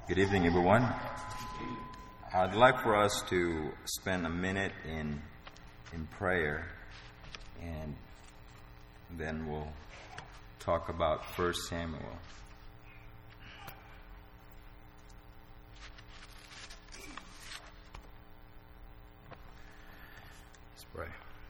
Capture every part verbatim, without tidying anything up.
Good evening, everyone. I'd like for us to spend a minute in in prayer, and then we'll talk about First Samuel. Let's pray.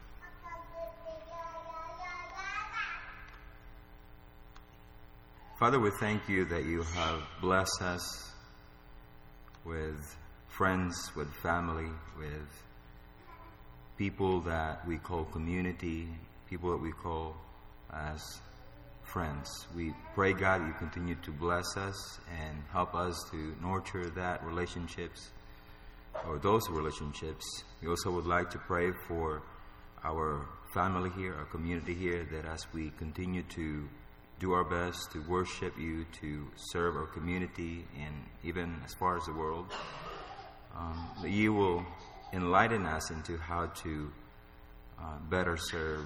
Father, we thank you that you have blessed us with friends, with family, with people that we call community, people that we call as friends. We pray, God, you continue to bless us and help us to nurture that relationships or those relationships. We also would like to pray for our family here, our community here, that as we continue to do our best to worship you, to serve our community, and even as far as the world, um, that you will enlighten us into how to uh, better serve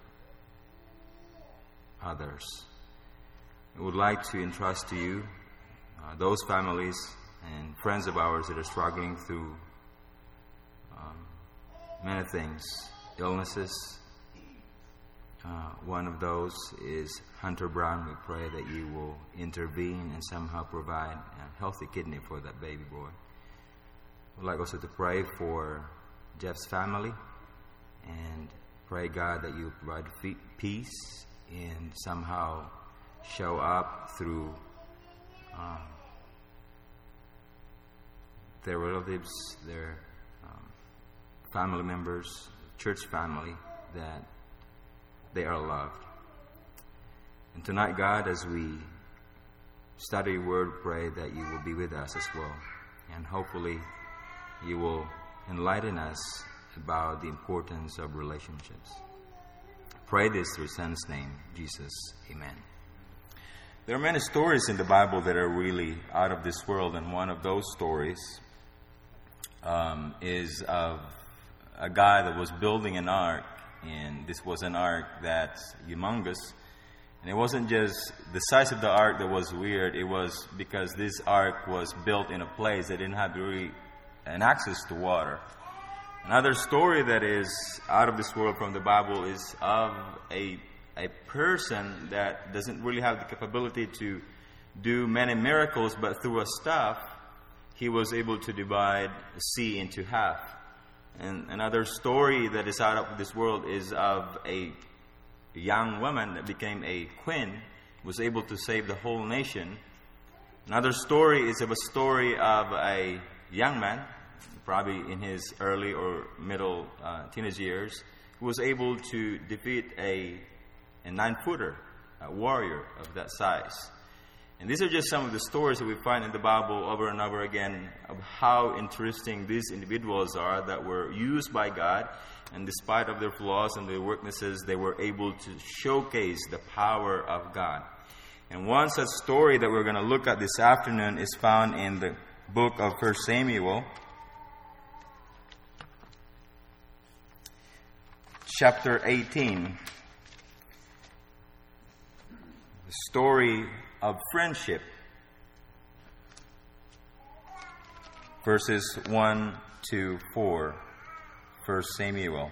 others. We would like to entrust to you uh, those families and friends of ours that are struggling through um, many things, illnesses. Uh, one of those is Hunter Brown. We pray that you will intervene and somehow provide a healthy kidney for that baby boy. We'd like also to pray for Jeff's family and pray, God, that you provide peace and somehow show up through um, their relatives, their um, family members, church family, that they are loved. And tonight, God, as we study your word, pray that you will be with us as well. And hopefully you will enlighten us about the importance of relationships. Pray this through His Son's name, Jesus. Amen. There are many stories in the Bible that are really out of this world, and one of those stories um, is of a guy that was building an ark. And this was an ark that's humongous. And it wasn't just the size of the ark that was weird. It was because this ark was built in a place that didn't have really an access to water. Another story that is out of this world from the Bible is of a, a person that doesn't really have the capability to do many miracles, but through a staff, he was able to divide the sea into half. And another story that is out of this world is of a young woman that became a queen, was able to save the whole nation. Another story is of a story of a young man, probably in his early or middle uh, teenage years, who was able to defeat a, a nine-footer, a warrior of that size. And these are just some of the stories that we find in the Bible over and over again of how interesting these individuals are that were used by God, and despite of their flaws and their weaknesses, they were able to showcase the power of God. And one such story that we're going to look at this afternoon is found in the book of First Samuel, chapter eighteen. The story of friendship, verses one to four, First Samuel.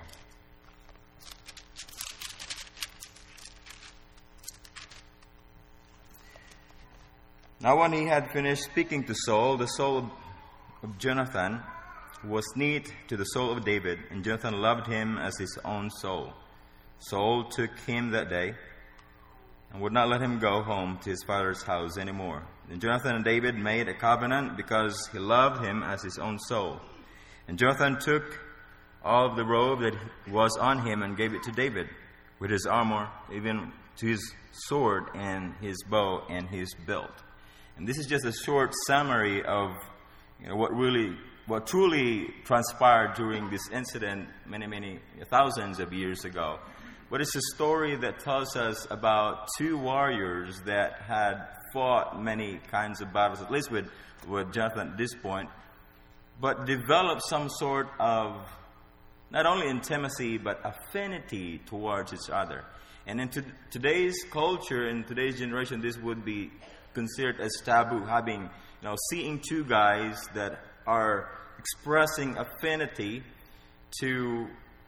Now when he had finished speaking to Saul, the soul of Jonathan was knit to the soul of David, and Jonathan loved him as his own soul. Saul took him that day and would not let him go home to his father's house anymore. Then Jonathan and David made a covenant because he loved him as his own soul. And Jonathan took all of the robe that was on him and gave it to David, with his armor, even to his sword and his bow and his belt. And this is just a short summary of you know, what really, what truly transpired during this incident many, many thousands of years ago. But it's a story that tells us about two warriors that had fought many kinds of battles, at least with, with Jonathan at this point, but developed some sort of not only intimacy, but affinity towards each other. And in to, today's culture, in today's generation, this would be considered as taboo, having, you know, seeing two guys that are expressing affinity to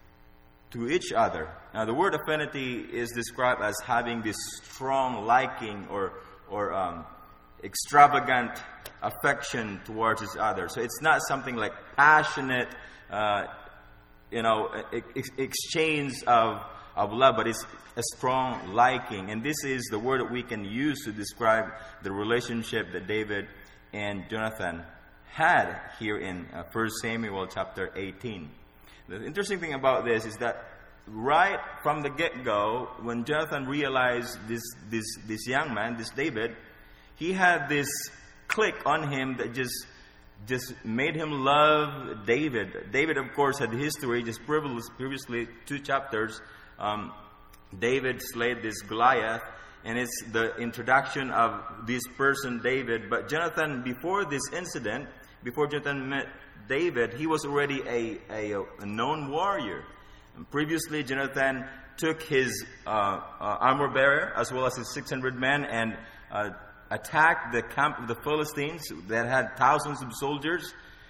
to each other. Now, the word affinity is described as having this strong liking or or um, extravagant affection towards each other. So it's not something like passionate, uh, you know, ex- exchange of of love, but it's a strong liking. And this is the word that we can use to describe the relationship that David and Jonathan had here in uh, First Samuel chapter eighteen. The interesting thing about this is that right from the get-go, when Jonathan realized this this this young man, this David, he had this click on him that just just made him love David. David, of course, had history. Just previously, two chapters, um, David slayed this Goliath, and it's the introduction of this person, David. But Jonathan, before this incident, before Jonathan met David, he was already a, a, a known warrior. And previously, Jonathan took his uh, uh, armor bearer as well as his six hundred men and uh, attacked the camp of the Philistines that had thousands of soldiers.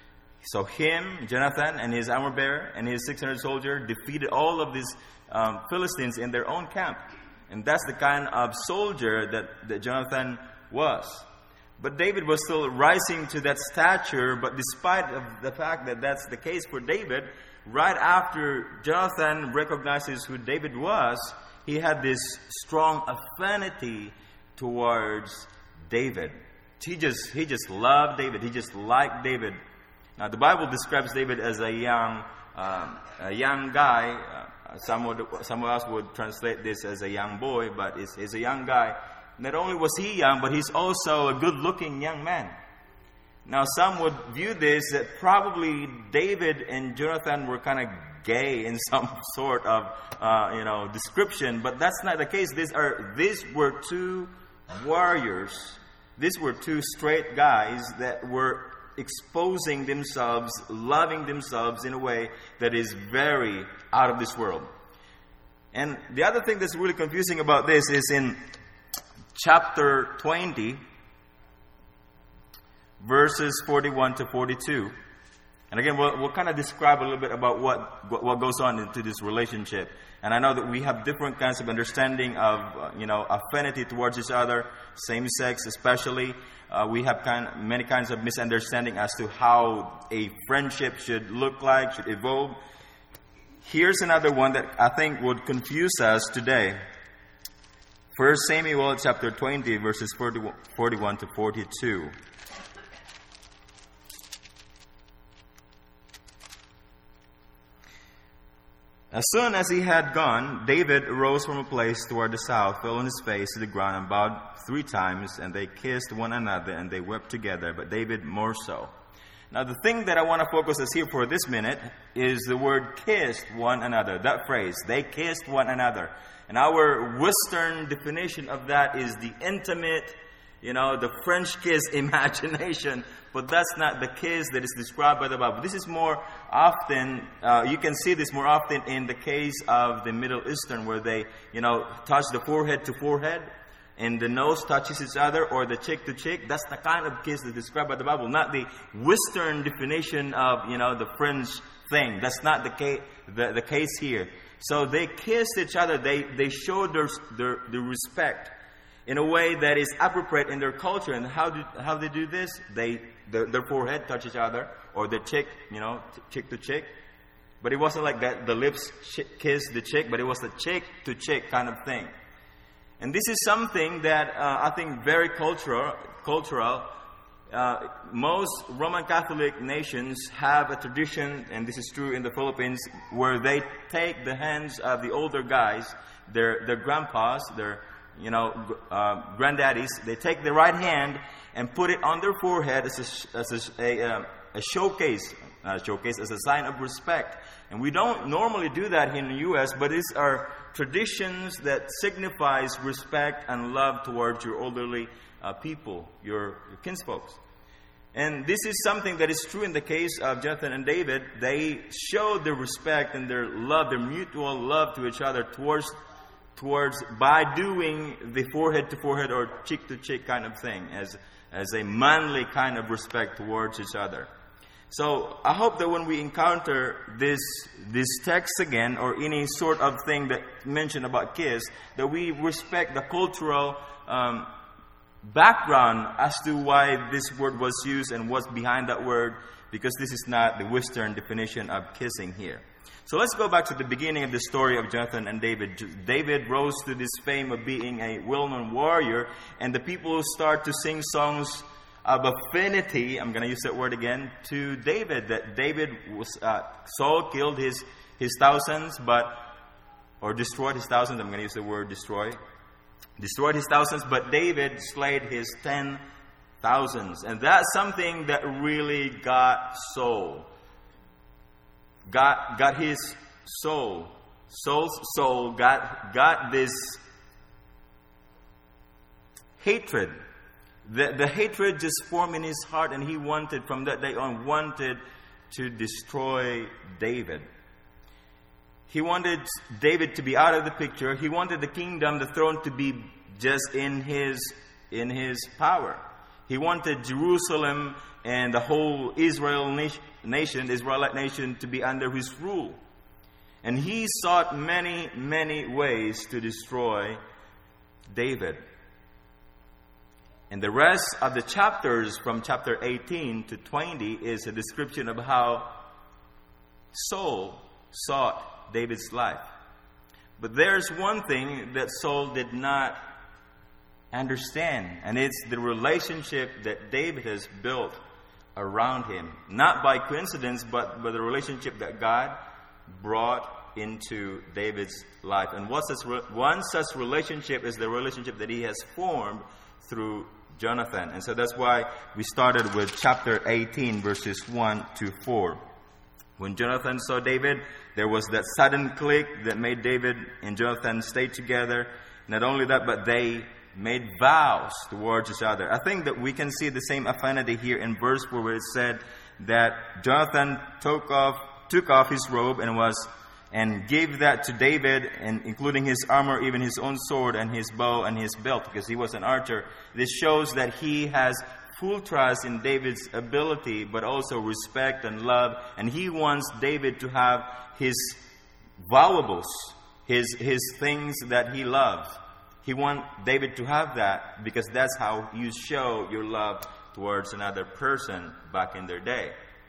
So him, Jonathan, and his armor bearer and his six hundred soldiers defeated all of these um, Philistines in their own camp. And that's the kind of soldier that, that Jonathan was. But David was still rising to that stature. But despite of the fact that that's the case for David, right after Jonathan recognizes who David was, he had this strong affinity towards David. He just he just loved David. He just liked David. Now the Bible describes David as a young um, a young guy. Uh, some would, someone else would translate this as a young boy, but it's, it's a young guy. Not only was he young, but he's also a good-looking young man. Now some would view this that probably David and Jonathan were kind of gay in some sort of uh, you know description, but that's not the case. These are these were two warriors. These were two straight guys that were exposing themselves, loving themselves in a way that is very out of this world. And the other thing that's really confusing about this is in chapter twenty, verses forty-one to forty-two. And again, we'll, we'll kind of describe a little bit about what, what what goes on into this relationship. And I know that we have different kinds of understanding of, uh, you know, affinity towards each other, same sex especially. Uh, we have kind of many kinds of misunderstanding as to how a friendship should look like, should evolve. Here's another one that I think would confuse us today. First Samuel chapter twenty, verses forty-one to forty-two. As soon as he had gone, David arose from a place toward the south, fell on his face to the ground, and bowed three times, and they kissed one another, and they wept together, but David more so. Now, the thing that I want to focus us here for this minute is the word kissed one another. That phrase, they kissed one another. And our Western definition of that is the intimate, you know, the French kiss imagination. But that's not the kiss that is described by the Bible. This is more often, uh, you can see this more often in the case of the Middle Eastern, where they, you know, touch the forehead to forehead, and the nose touches each other, or the cheek to cheek. That's the kind of kiss that's described by the Bible, not the Western definition of, you know, the French thing. That's not the case, the, the case here. So they kissed each other. They they showed their, their their respect in a way that is appropriate in their culture. And how do how they do this? They their, their forehead touch each other, or the cheek, you know, cheek to cheek. But it wasn't like that. The lips kiss the cheek, but it was a cheek to cheek kind of thing. And this is something that uh, I think very cultural. Cultural. Uh, most Roman Catholic nations have a tradition, and this is true in the Philippines, where they take the hands of the older guys, their their grandpas, their you know uh, granddaddies. They take the right hand and put it on their forehead as a as a, a, uh, a showcase, uh, showcase as a sign of respect. And we don't normally do that here in the U S, but these are traditions that signifies respect and love towards your elderly uh, people, your, your kinsfolks. And this is something that is true in the case of Jonathan and David. They showed their respect and their love, their mutual love to each other towards towards, by doing the forehead to forehead or cheek to cheek kind of thing, as, as a manly kind of respect towards each other. So I hope that when we encounter this this text again, or any sort of thing that mentioned about kiss, that we respect the cultural um, background as to why this word was used and what's behind that word, because this is not the Western definition of kissing here. So let's go back to the beginning of the story of Jonathan and David. David rose to this fame of being a well-known warrior, and the people start to sing songs of affinity, I'm going to use that word again, to David. That David was, uh, Saul killed his, his thousands, but, or destroyed his thousands, I'm going to use the word destroy. Destroyed his thousands, but David slayed his ten thousands. And that's something that really got Saul. Got, got his soul. Saul's soul got, got this hatred. The, the hatred just formed in his heart, and he wanted, from that day on, wanted to destroy David. He wanted David to be out of the picture. He wanted the kingdom, the throne, to be just in his, in his power. He wanted Jerusalem and the whole Israel nation, Israelite nation, to be under his rule. And he sought many, many ways to destroy David. And the rest of the chapters from chapter eighteen to twenty is a description of how Saul sought David's life. But there's one thing that Saul did not understand, and it's the relationship that David has built around him. Not by coincidence, but by the relationship that God brought into David's life. And one such, one such relationship is the relationship that he has formed through Jonathan. And so that's why we started with chapter eighteen, verses one to four. When Jonathan saw David, there was that sudden click that made David and Jonathan stay together. Not only that, but they made vows towards each other. I think that we can see the same affinity here in verse four, where it said that Jonathan took off took off his robe and was and gave that to David, and including his armor, even his own sword and his bow and his belt, because he was an archer. This shows that he has full trust in David's ability, but also respect and love. And he wants David to have his valuables, his, his things that he loves. He wants David to have that, because that's how you show your love towards another person back in their day.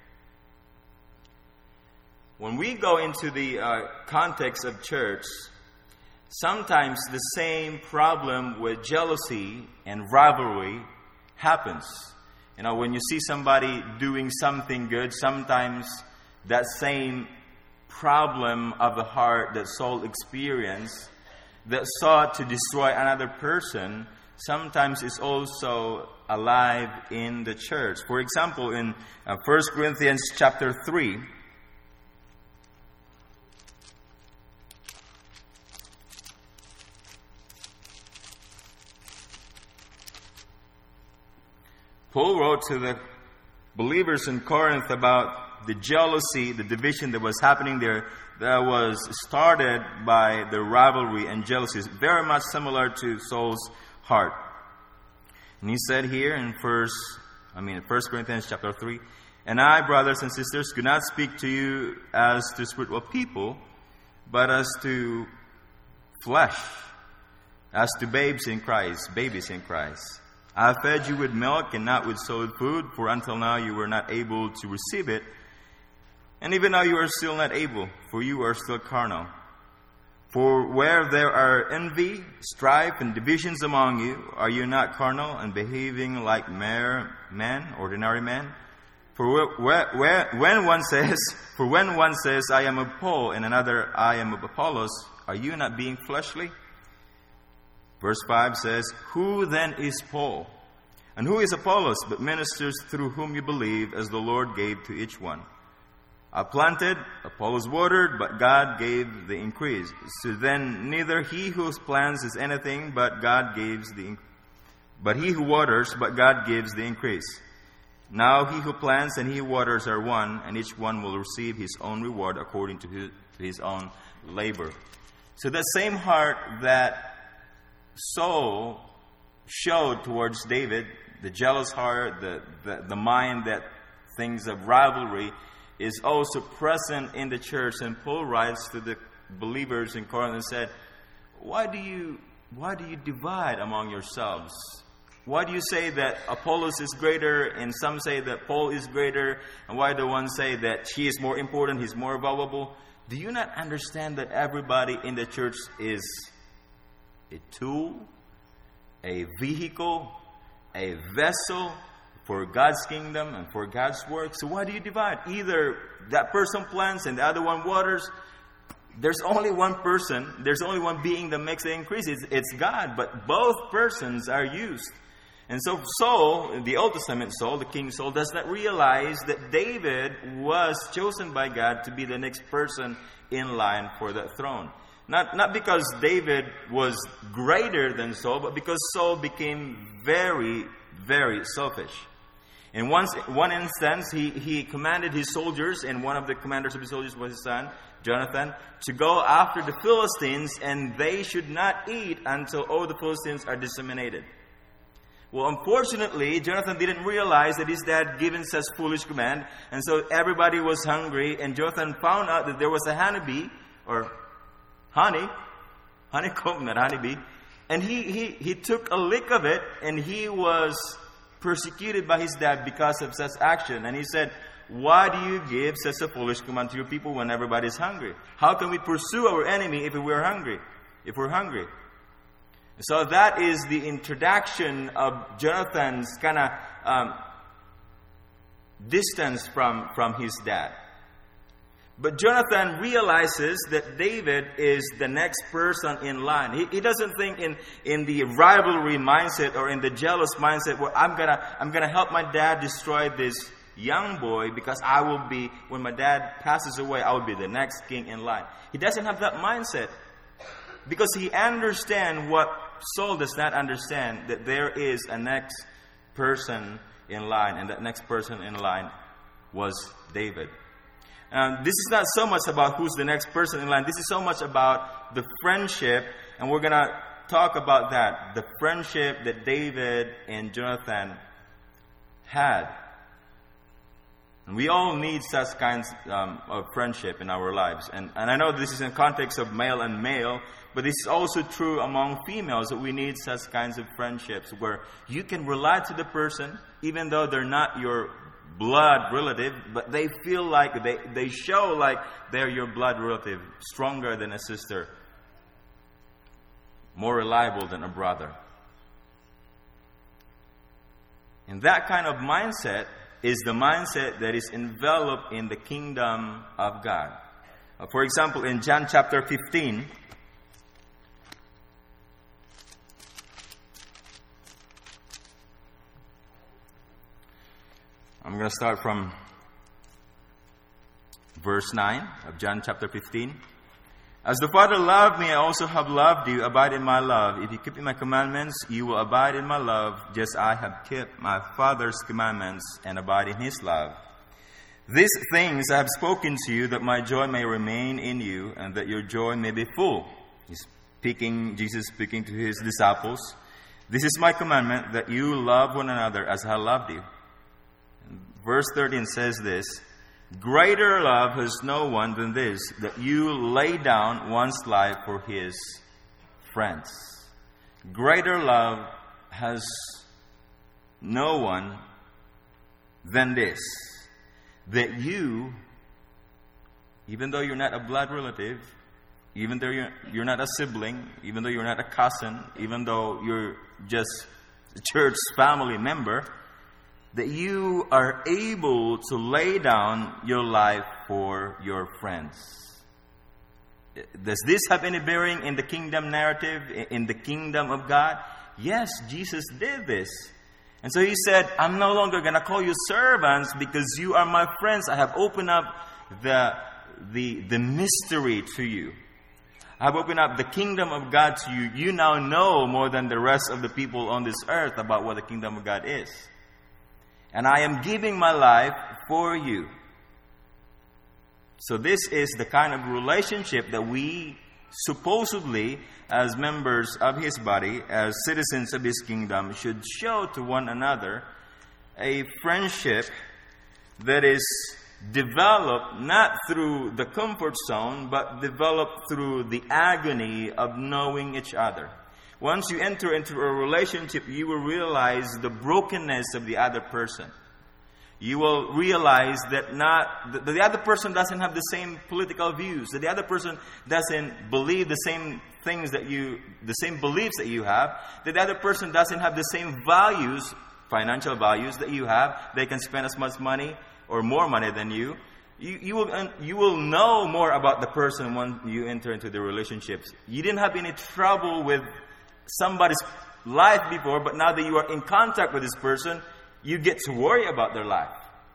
When we go into the uh, context of church, sometimes the same problem with jealousy and rivalry happens. You know, when you see somebody doing something good, sometimes that same problem of the heart that Saul experienced, that sought to destroy another person, sometimes is also alive in the church. For example, in uh, First Corinthians chapter three, Paul wrote to the believers in Corinth about the jealousy, the division that was happening there, that was started by the rivalry and jealousy, very much similar to Saul's heart. And he said here in first, I mean, First Corinthians chapter three, "And I, brothers and sisters, do not speak to you as to spiritual people, but as to flesh, as to babes in Christ, babies in Christ. I have fed you with milk and not with solid food, for until now you were not able to receive it. And even now you are still not able, for you are still carnal. For where there are envy, strife, and divisions among you, are you not carnal and behaving like mere men, ordinary men? For where, where, when one says, for when one says, I am of Paul, and another, I am of Apollos, are you not being fleshly?" Verse five says, "Who then is Paul? And who is Apollos, but ministers through whom you believe, as the Lord gave to each one? I planted, Apollos watered, but God gave the increase. So then neither he who plants is anything, but God gives the but he who waters, but God gives the increase. Now he who plants and he who waters are one, and each one will receive his own reward according to his, to his own labor." So that same heart that Saul showed towards David, the jealous heart, the, the, the mind that thinks of rivalry, is also present in the church. And Paul writes to the believers in Corinth and said, why do you why do you divide among yourselves? Why do you say that Apollos is greater and some say that Paul is greater? And why do one say that he is more important, he's more valuable? Do you not understand that everybody in the church is a tool, a vehicle, a vessel for God's kingdom and for God's work? So why do you divide? Either that person plants and the other one waters. There's only one person, there's only one being that makes the increase. It's, it's God, but both persons are used. And so Saul, the Old Testament Saul, the King Saul, does not realize that David was chosen by God to be the next person in line for that throne. Not, not because David was greater than Saul, but because Saul became very, very selfish. In one, one instance, he, he commanded his soldiers, and one of the commanders of his soldiers was his son, Jonathan, to go after the Philistines, and they should not eat until all the Philistines are disseminated. Well, unfortunately, Jonathan didn't realize that his dad given such foolish command, and so everybody was hungry, and Jonathan found out that there was a honeybee, or honey, honeycomb, not honeybee, and he, he, he took a lick of it, and he was persecuted by his dad because of such action. And he said, why do you give such a foolish command to your people when everybody is hungry? How can we pursue our enemy if we're hungry? If we're hungry. So that is the introduction of Jonathan's kind of um, distance from, from his dad. But Jonathan realizes that David is the next person in line. He, he doesn't think in, in the rivalry mindset or in the jealous mindset where I'm gonna I'm gonna help my dad destroy this young boy because I will be, when my dad passes away, I will be the next king in line. He doesn't have that mindset because he understands what Saul does not understand, that there is a next person in line, and that next person in line was David. Um, this is not so much about who's the next person in line. This is so much about the friendship, and we're going to talk about that. The friendship that David and Jonathan had. And we all need such kinds um, of friendship in our lives. And, and I know this is in context of male and male, but this is also true among females, that we need such kinds of friendships where you can rely to the person, even though they're not your blood relative, but they feel like, they, they show like they're your blood relative, stronger than a sister, more reliable than a brother. And that kind of mindset is the mindset that is enveloped in the kingdom of God. Uh, for example, in John chapter fifteen, I'm going to start from verse nine of John chapter fifteen. As the Father loved me, I also have loved you. Abide in my love. If you keep my commandments, you will abide in my love, just as I have kept my Father's commandments and abide in his love. These things I have spoken to you, that my joy may remain in you, and that your joy may be full. He's speaking, Jesus speaking to his disciples. This is my commandment, that you love one another as I loved you. Verse thirteen says this, greater love has no one than this, that you lay down one's life for his friends. Greater love has no one than this, that you, even though you're not a blood relative, even though you're, you're not a sibling, even though you're not a cousin, even though you're just a church family member, that you are able to lay down your life for your friends. Does this have any bearing in the kingdom narrative, in the kingdom of God? Yes, Jesus did this. And so he said, I'm no longer going to call you servants because you are my friends. I have opened up the, the, the mystery to you. I have opened up the kingdom of God to you. You now know more than the rest of the people on this earth about what the kingdom of God is. And I am giving my life for you. So this is the kind of relationship that we supposedly, as members of His body, as citizens of His kingdom, should show to one another a friendship that is developed not through the comfort zone, but developed through the agony of knowing each other. Once you enter into a relationship, you will realize the brokenness of the other person. You will realize that not that the other person doesn't have the same political views, that the other person doesn't believe the same things that you, the same beliefs that you have, that the other person doesn't have the same values, financial values that you have. They can spend as much money or more money than you. You, you will you will know more about the person when you enter into the relationships. You didn't have any trouble with somebody's life before, but now that you are in contact with this person, you get to worry about their life.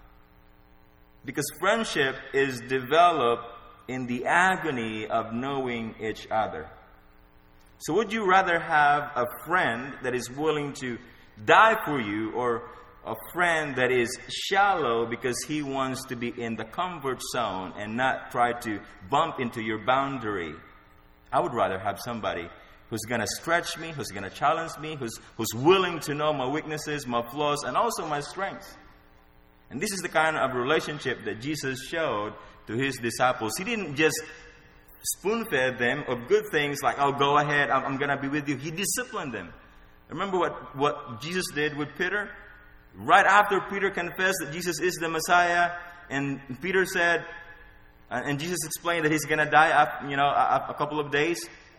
Because friendship is developed in the agony of knowing each other. So would you rather have a friend that is willing to die for you, or a friend that is shallow because he wants to be in the comfort zone and not try to bump into your boundary? I would rather have somebody who's going to stretch me, who's going to challenge me, who's, who's willing to know my weaknesses, my flaws, and also my strengths. And this is the kind of relationship that Jesus showed to His disciples. He didn't just spoon-fed them of good things like, oh, go ahead, I'm, I'm going to be with you. He disciplined them. Remember what, what Jesus did with Peter? Right after Peter confessed that Jesus is the Messiah, and Peter said, uh, and Jesus explained that He's going to die after, you know, a, a couple of days.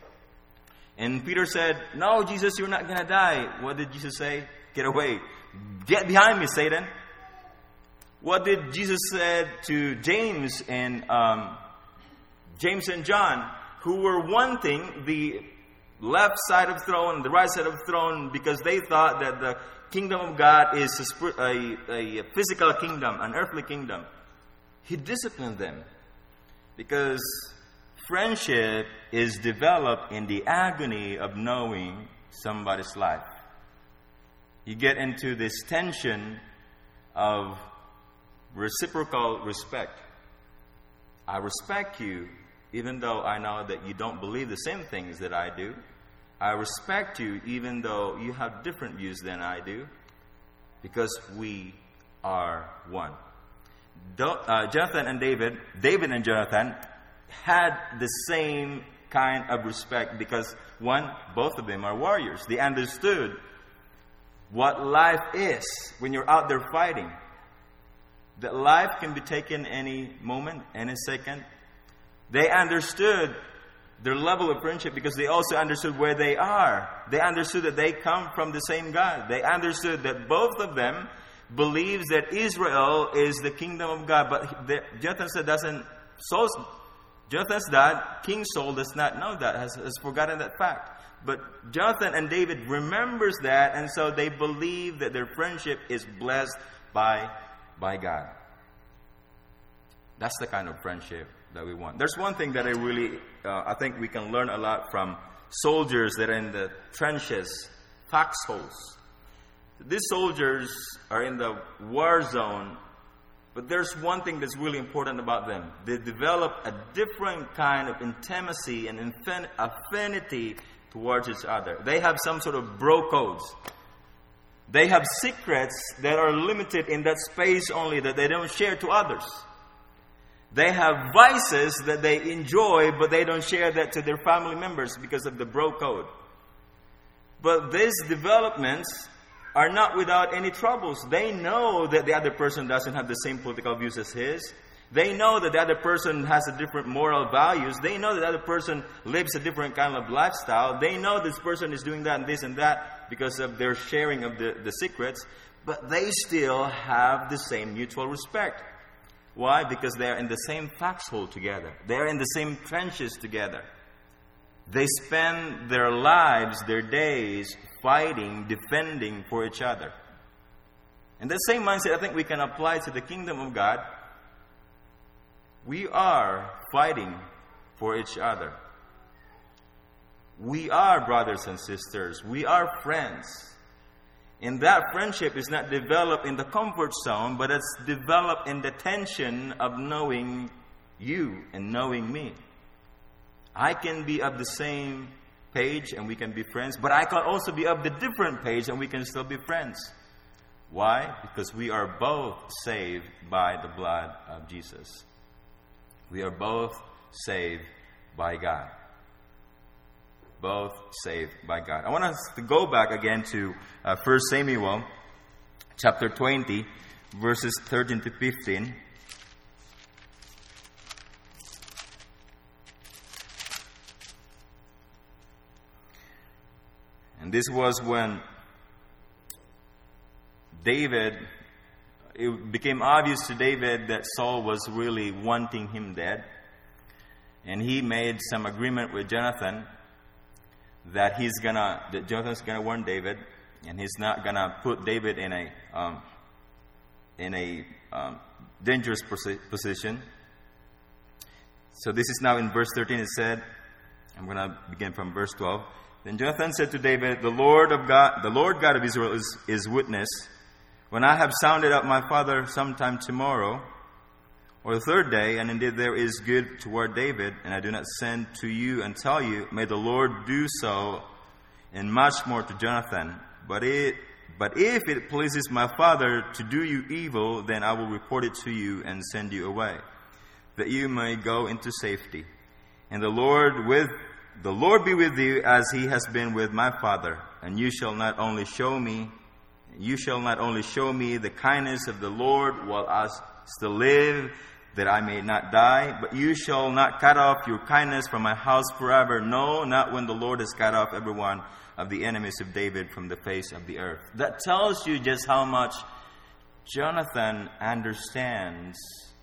And Peter said, no, Jesus, you're not going to die. What did Jesus say? Get away. Get behind me, Satan. What did Jesus say to James and um, James and John, who were wanting the left side of the throne, the right side of the throne, because they thought that the kingdom of God is a, a, a physical kingdom, an earthly kingdom? He disciplined them because friendship is developed in the agony of knowing somebody's life. You get into this tension of reciprocal respect. I respect you even though I know that you don't believe the same things that I do. I respect you even though you have different views than I do, because we are one. Uh, Jonathan and David, David and Jonathan had the same kind of respect because, one, both of them are warriors. They understood what life is when you're out there fighting. That life can be taken any moment, any second. They understood their level of friendship because they also understood where they are. They understood that they come from the same God. They understood that both of them believes that Israel is the kingdom of God. But the, Jonathan said doesn't. Saul's, Jonathan's dad, King Saul, does not know that, has, has forgotten that fact. But Jonathan and David remembers that, and so they believe that their friendship is blessed by, by God. That's the kind of friendship that we want. There's one thing that I really, uh, I think we can learn a lot from soldiers that are in the trenches, foxholes. These soldiers are in the war zone, but there's one thing that's really important about them. They develop a different kind of intimacy and affinity towards each other. They have some sort of bro codes. They have secrets that are limited in that space only, that they don't share to others. They have vices that they enjoy, but they don't share that to their family members because of the bro code. But these developments are not without any troubles. They know that the other person doesn't have the same political views as his. They know that the other person has a different moral values. They know that the other person lives a different kind of lifestyle. They know this person is doing that and this and that because of their sharing of the, the secrets. But they still have the same mutual respect. Why? Because they are in the same foxhole together. They are in the same trenches together. They spend their lives, their days, fighting, defending for each other. And that same mindset I think we can apply to the kingdom of God. We are fighting for each other. We are brothers and sisters. We are friends. And that friendship is not developed in the comfort zone, but it's developed in the tension of knowing you and knowing me. I can be of the same page and we can be friends, but I can also be of the different page and we can still be friends. Why? Because we are both saved by the blood of Jesus. We are both saved by God. Both saved by God. I want us to go back again to uh, First Samuel chapter twenty, verses thirteen to fifteen. And this was when David, it became obvious to David that Saul was really wanting him dead. And he made some agreement with Jonathan that he's gonna, that Jonathan's gonna warn David, and he's not gonna put David in a um, in a um, dangerous posi- position. So this is now in verse thirteen. It said, I'm gonna begin from verse twelve. Then Jonathan said to David, "The Lord of God, the Lord God of Israel is, is witness. When I have sounded out my father sometime tomorrow, or the third day, and indeed there is good toward David, and I do not send to you and tell you, may the Lord do so, and much more to Jonathan. But it, but if it pleases my father to do you evil, then I will report it to you and send you away, that you may go into safety. And the Lord with the Lord be with you as he has been with my father, and you shall not only show me, you shall not only show me the kindness of the Lord while I still live, that I may not die, but you shall not cut off your kindness from my house forever. No, not when the Lord has cut off every one of the enemies of David from the face of the earth." That tells you just how much Jonathan understands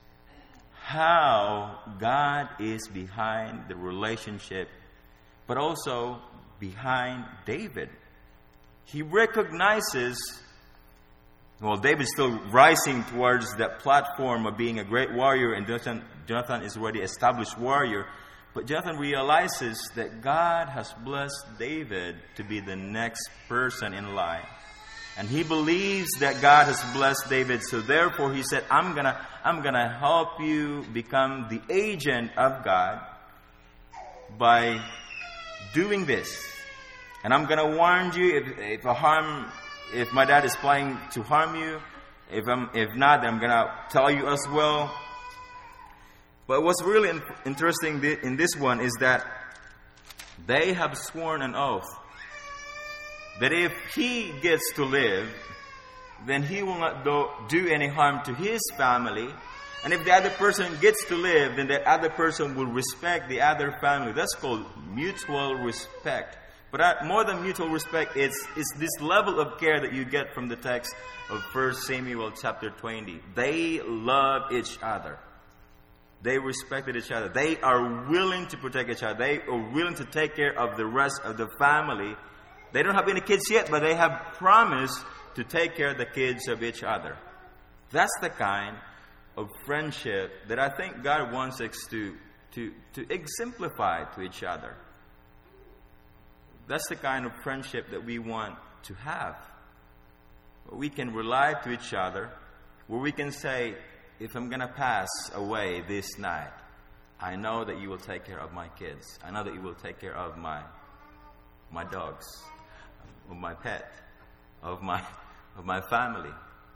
how God is behind the relationship, but also behind David. He recognizes, well, David's still rising towards that platform of being a great warrior, and Jonathan, Jonathan is already an established warrior. But Jonathan realizes that God has blessed David to be the next person in line. And he believes that God has blessed David, so therefore he said, I'm gonna, I'm gonna help you become the agent of God by doing this. And I'm gonna warn you if, if a harm If my dad is planning to harm you, if I'm, if not, then I'm going to tell you as well. But what's really in, interesting in this one is that they have sworn an oath that if he gets to live, then he will not do, do any harm to his family. And if the other person gets to live, then that other person will respect the other family. That's called mutual respect. But more than mutual respect, it's, it's this level of care that you get from the text of First Samuel chapter twenty. They love each other. They respected each other. They are willing to protect each other. They are willing to take care of the rest of the family. They don't have any kids yet, but they have promised to take care of the kids of each other. That's the kind of friendship that I think God wants us to, to, to exemplify to each other. That's the kind of friendship that we want to have. Where we can rely to each other. Where we can say, if I'm going to pass away this night, I know that you will take care of my kids. I know that you will take care of my my dogs, of my pet, of my of my family.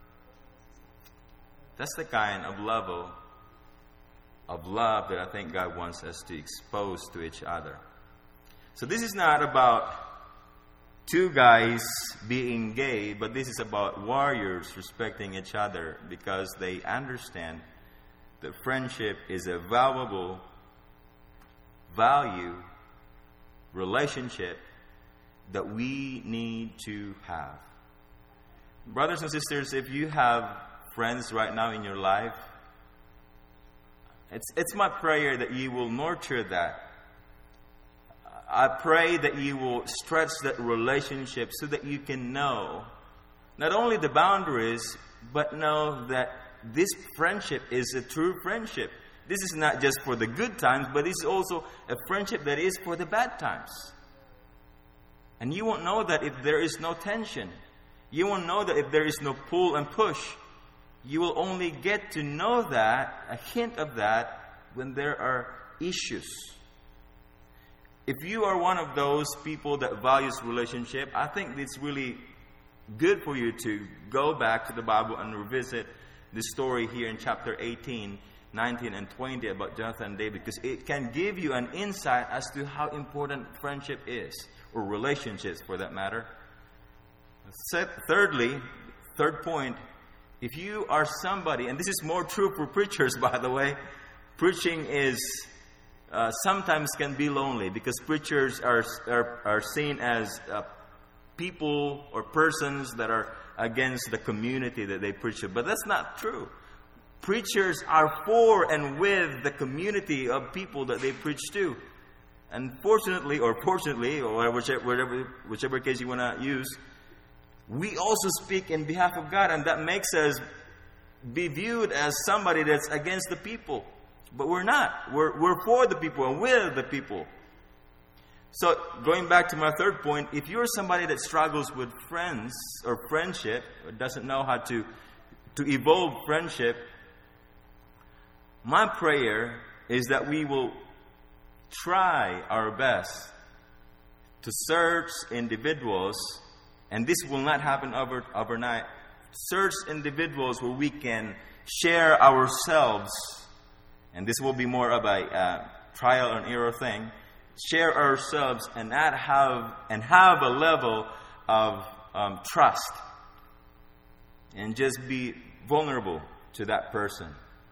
That's the kind of level of love that I think God wants us to expose to each other. So this is not about two guys being gay, but this is about warriors respecting each other because they understand that friendship is a valuable value relationship that we need to have. Brothers and sisters, if you have friends right now in your life, it's it's my prayer that you will nurture that. I pray that you will stretch that relationship so that you can know not only the boundaries, but know that this friendship is a true friendship. This is not just for the good times, but this is also a friendship that is for the bad times. And you won't know that if there is no tension. You won't know that if there is no pull and push. You will only get to know that, a hint of that, when there are issues. if you are one of those people that values relationship, I think it's really good for you to go back to the Bible and revisit the story here in chapter eighteen, nineteen, and twenty about Jonathan and David, because it can give you an insight as to how important friendship is, or relationships for that matter. Thirdly, third point, if you are somebody, and this is more true for preachers, by the way, preaching is uh, sometimes can be lonely, because preachers are are, are seen as uh, people or persons that are against the community that they preach to. But that's not true. Preachers are for and with the community of people that they preach to. And fortunately, or fortunately, or whichever, whichever, whichever case you want to use, we also speak in behalf of God, and that makes us be viewed as somebody that's against the people. But we're not. We're, we're for the people and with the people. So, going back to my third point, if you're somebody that struggles with friends or friendship, or doesn't know how to, to evolve friendship, my prayer is that we will try our best to search individuals, and this will not happen over, overnight, search individuals where we can share ourselves, and this will be more of a uh, trial and error thing, share ourselves and not have and have a level of um, trust, and just be vulnerable to that person.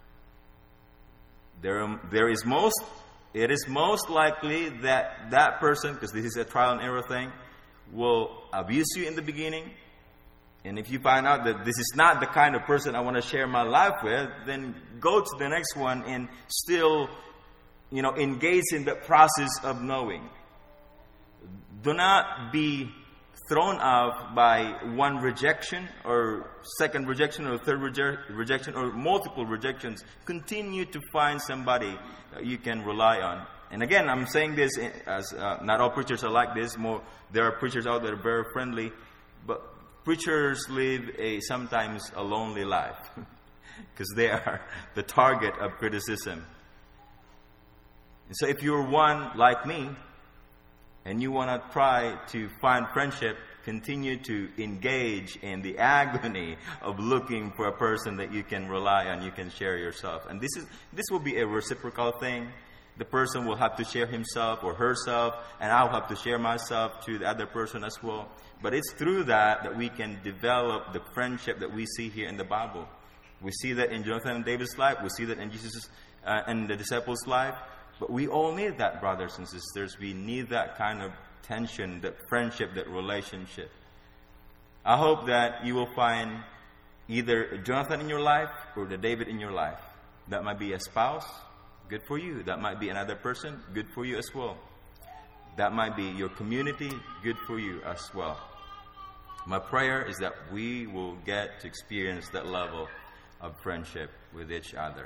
There, there is most. It is most likely that that person, because this is a trial and error thing, will abuse you in the beginning. And if you find out that this is not the kind of person I want to share my life with, then go to the next one and still, you know, engage in the process of knowing. Do not be thrown off by one rejection or second rejection or third reje- rejection or multiple rejections. Continue to find somebody that you can rely on. And again, I'm saying this as uh, not all preachers are like this. More, there are preachers out there that are very friendly, but preachers live a sometimes a lonely life because they are the target of criticism. And so if you're one like me, and you want to try to find friendship, continue to engage in the agony of looking for a person that you can rely on, you can share yourself. And this is this will be a reciprocal thing. The person will have to share himself or herself, and I'll have to share myself to the other person as well. But it's through that that we can develop the friendship that we see here in the Bible. We see that in Jonathan and David's life. We see that in Jesus uh, and the disciples' life. But we all need that, brothers and sisters. We need that kind of tension, that friendship, that relationship. I hope that you will find either Jonathan in your life or the David in your life. That might be a spouse, good for you. That might be another person, good for you as well. That might be your community, good for you as well. My prayer is that we will get to experience that level of friendship with each other.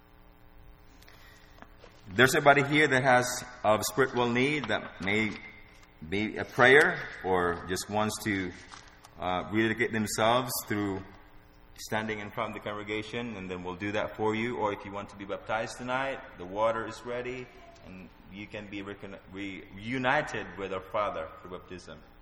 There's somebody here that has a spiritual need that may be a prayer or just wants to uh, rededicate themselves through standing in front of the congregation, and then we'll do that for you. Or if you want to be baptized tonight, the water is ready, and you can be recon- reunited with our Father through baptism.